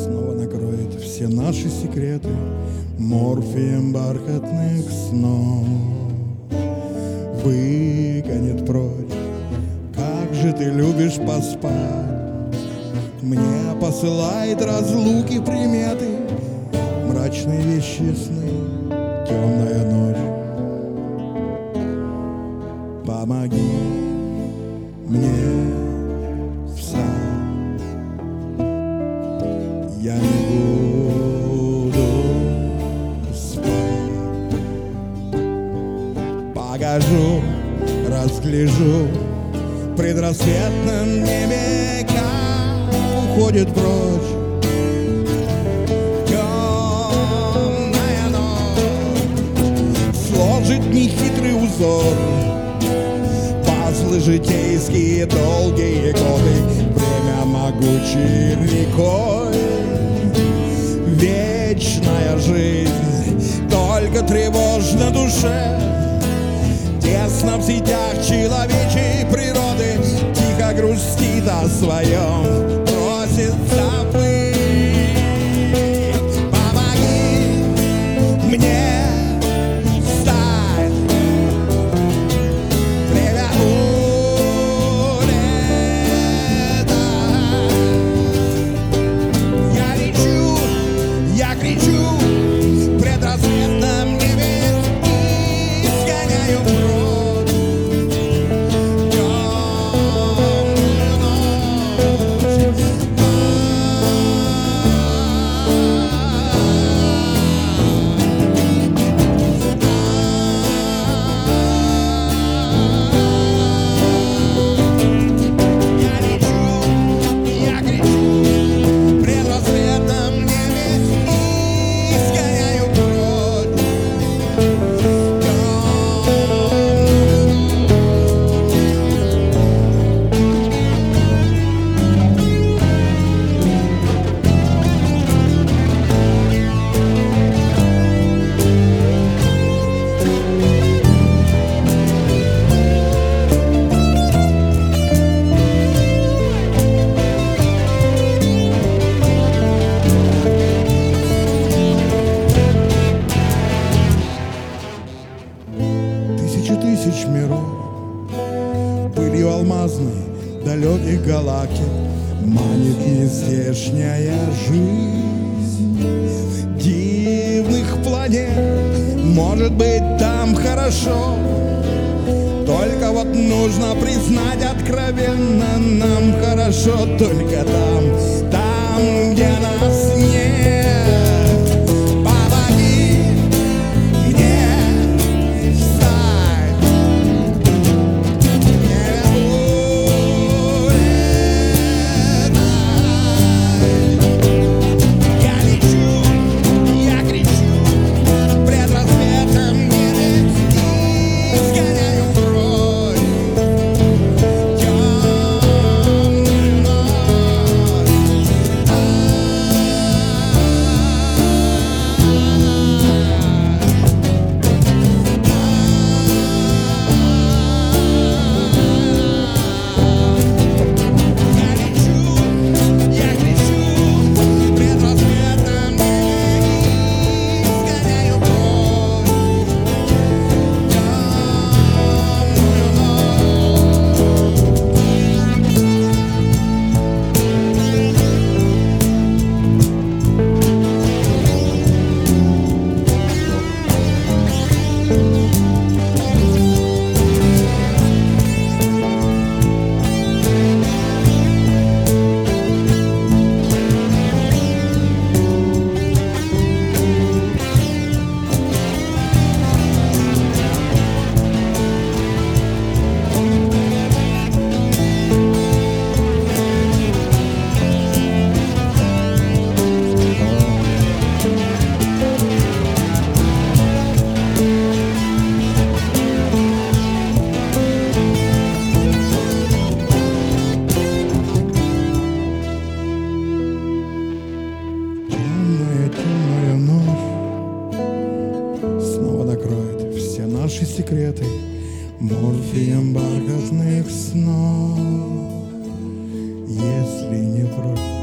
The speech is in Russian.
снова накроет все наши секреты морфием бархатных снов. Выгонит прочь, как же ты любишь поспать. Мне посылает разлуки приметы, мрачные вещи сны, темная ночь. Помоги мне встать, я не буду спать. Покажу, расгляжу в предрассветном небе, как уходит прочь темная ночь. Сложит нехитрый узор пазлы житейские долгие годы, время могучей рекой. Вечная жизнь только тревожна душе, тесно в сетях человечей природы, тихо грустит о своем, просит забыть. Помоги мне встать, время улетает. Я кричу в предрассветном небе и сгоняю прочь темную ночь. Я кричу в предрассветном небе и сгоняю прочь тысяч миров, пылью алмазной далеких галактик манит нездешняя жизнь дивных планет. Может быть, там хорошо, только вот нужно признать откровенно, нам хорошо только там, где нас нет. Помоги мне встать, время улетает. Я кричу в предрассветном небе и сгоняю прочь темную ночь. Я кричу в предрассветном небе и сгоняю прочь темную Темная ночь снова накроет все наши секреты морфием бархатных снов. Если не прочь